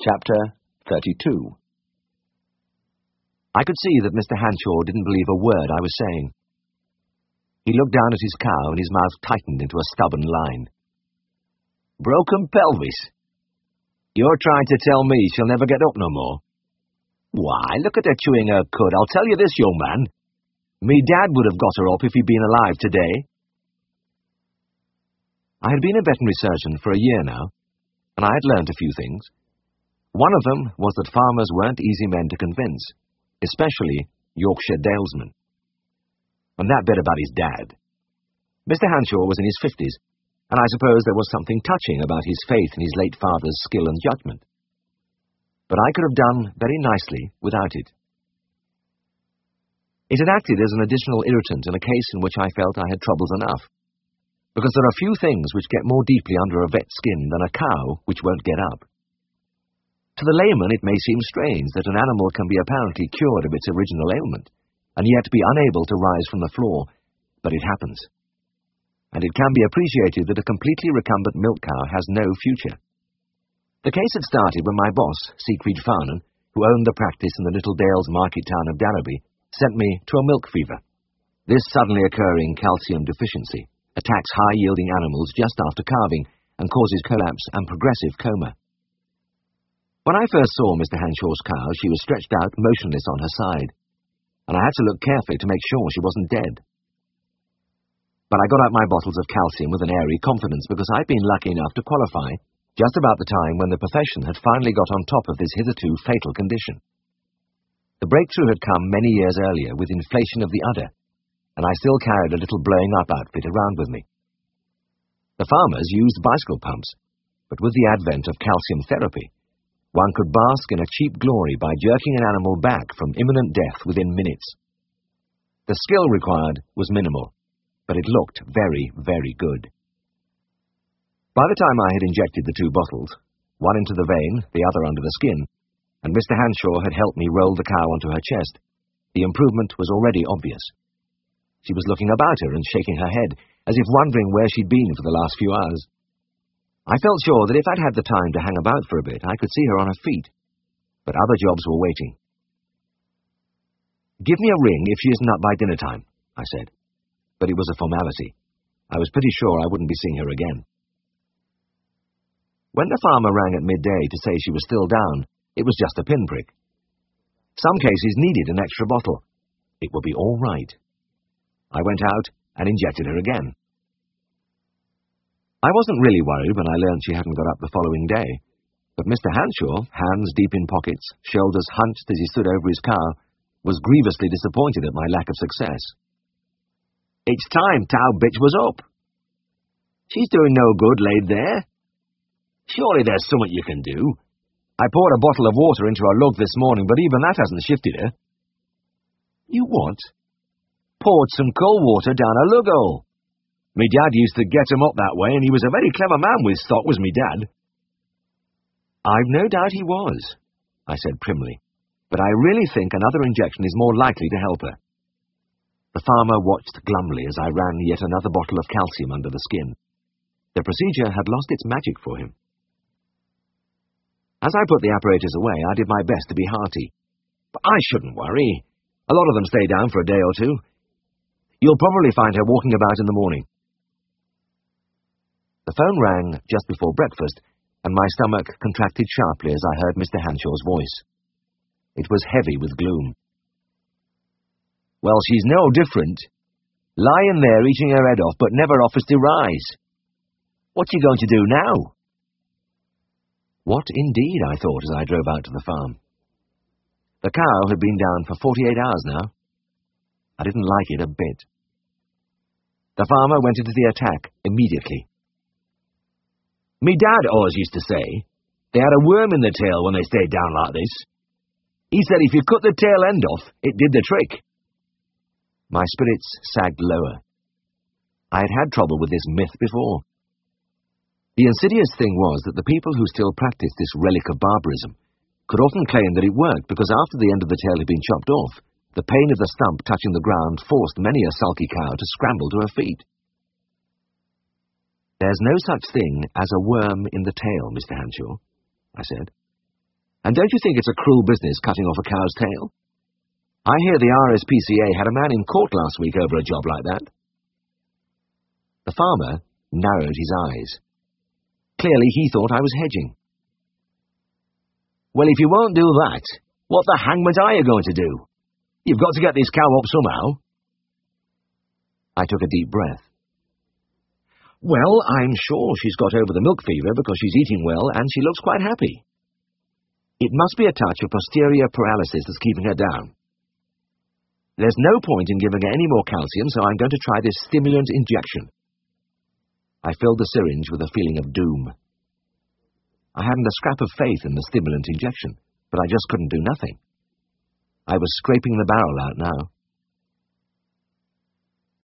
Chapter 32. I could see that Mr. Hanshaw didn't believe a word I was saying. He looked down at his cow and his mouth tightened into a stubborn line. "Broken pelvis? You're trying to tell me she'll never get up no more? Why, look at her chewing her cud. I'll tell you this, young man. Me dad would have got her up if he'd been alive today." I had been a veterinary surgeon for a year now, and I had learnt a few things. One of them was that farmers weren't easy men to convince, especially Yorkshire dalesmen. And that bit about his dad. Mr. Hanshaw was in his 50s, and I suppose there was something touching about his faith in his late father's skill and judgment. But I could have done very nicely without it. It had acted as an additional irritant in a case in which I felt I had troubles enough, because there are few things which get more deeply under a vet's skin than a cow which won't get up. To the layman it may seem strange that an animal can be apparently cured of its original ailment, and yet be unable to rise from the floor, but it happens. And it can be appreciated that a completely recumbent milk cow has no future. The case had started when my boss, Siegfried Farnan, who owned the practice in the little Dales market town of Darrowby, sent me to a milk fever. This suddenly occurring calcium deficiency attacks high-yielding animals just after calving and causes collapse and progressive coma. When I first saw Mr. Hanshaw's cow, she was stretched out motionless on her side, and I had to look carefully to make sure she wasn't dead. But I got out my bottles of calcium with an airy confidence because I'd been lucky enough to qualify just about the time when the profession had finally got on top of this hitherto fatal condition. The breakthrough had come many years earlier with inflation of the udder, and I still carried a little blowing-up outfit around with me. The farmers used bicycle pumps, but with the advent of calcium therapy, one could bask in a cheap glory by jerking an animal back from imminent death within minutes. The skill required was minimal, but it looked very, very good. By the time I had injected the two bottles, one into the vein, the other under the skin, and Mr. Hanshaw had helped me roll the cow onto her chest, the improvement was already obvious. She was looking about her and shaking her head, as if wondering where she'd been for the last few hours. I felt sure that if I'd had the time to hang about for a bit, I could see her on her feet, but other jobs were waiting. "Give me a ring if she isn't up by dinner time," I said, but it was a formality. I was pretty sure I wouldn't be seeing her again. When the farmer rang at midday to say she was still down, it was just a pinprick. Some cases needed an extra bottle. It would be all right. I went out and injected her again. I wasn't really worried when I learned she hadn't got up the following day, but Mr. Hanshaw, hands deep in pockets, shoulders hunched as he stood over his cow, was grievously disappointed at my lack of success. "It's time Tow bitch was up. She's doing no good laid there. Surely there's something you can do. I poured a bottle of water into her lug this morning, but even that hasn't shifted her." "You what?" "Poured some cold water down her lug hole. Me dad used to get 'em up that way, and he was a very clever man with stock, was me dad." "I've no doubt he was," I said primly, "but I really think another injection is more likely to help her." The farmer watched glumly as I ran yet another bottle of calcium under the skin. The procedure had lost its magic for him. As I put the apparatus away, I did my best to be hearty. "But I shouldn't worry. A lot of them stay down for a day or two. You'll probably find her walking about in the morning." The phone rang just before breakfast, and my stomach contracted sharply as I heard Mr. Hanshaw's voice. It was heavy with gloom. "Well, she's no different. Lying there eating her head off, but never offers to rise. What's she going to do now?" What indeed, I thought as I drove out to the farm. The cow had been down for 48 hours now. I didn't like it a bit. The farmer went into the attack immediately. "Me dad always used to say they had a worm in the tail when they stayed down like this. He said if you cut the tail end off, it did the trick." My spirits sagged lower. I had had trouble with this myth before. The insidious thing was that the people who still practiced this relic of barbarism could often claim that it worked because after the end of the tail had been chopped off, the pain of the stump touching the ground forced many a sulky cow to scramble to her feet. "There's no such thing as a worm in the tail, Mr. Hanshaw," I said. And don't you think it's a cruel business cutting off a cow's tail? I hear the RSPCA had a man in court last week over a job like that. The farmer narrowed his eyes. Clearly he thought I was hedging. Well, if you won't do that, what the hangment are you going to do? You've got to get this cow up somehow. I took a deep breath. Well, I'm sure she's got over the milk fever because she's eating well and she looks quite happy. It must be a touch of posterior paralysis that's keeping her down. There's no point in giving her any more calcium, so I'm going to try this stimulant injection. I filled the syringe with a feeling of doom. I hadn't a scrap of faith in the stimulant injection, but I just couldn't do nothing. I was scraping the barrel out now.